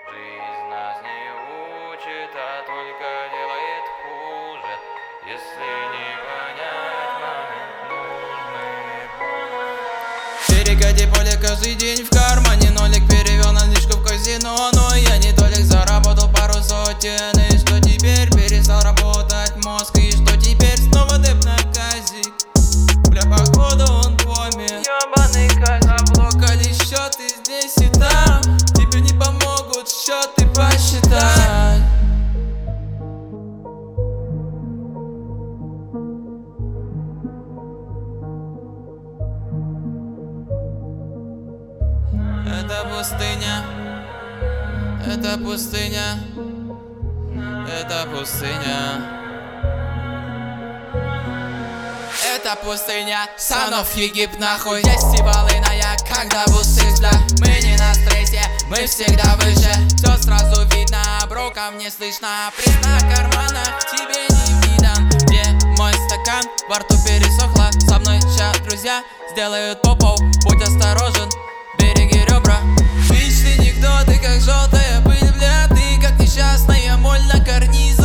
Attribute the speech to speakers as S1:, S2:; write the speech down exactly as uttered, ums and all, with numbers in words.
S1: Жизнь нас не учит, а только делает хуже. Если не понять момент нужный.
S2: Перекати поле каждый день в кармане. Нолик перевел на наличку в казино. Но я не толик, заработал пару сотен. И что теперь? Перестал работать мозг. И что теперь? Снова деп на казик. Бля, походу он помер.
S1: Ёбаный казик.
S2: Заблокали счеты здесь и там. Тебе не помогут счеты посчитать. Это пустыня. Это пустыня. Это пустыня. Это пустыня, санов Египт нахуй. Фестивалы на я, когда бусызля. Мы не на стрессе, мы всегда выше. Все сразу видно, броком не слышно. Приз на карманах тебе не видан. Где мой стакан, во рту пересохло. Со мной ща друзья сделают попов. Будь осторожен, береги ребра. Вечный никто, ты как желтая пыль, бля. Ты как несчастная моль на карнизе.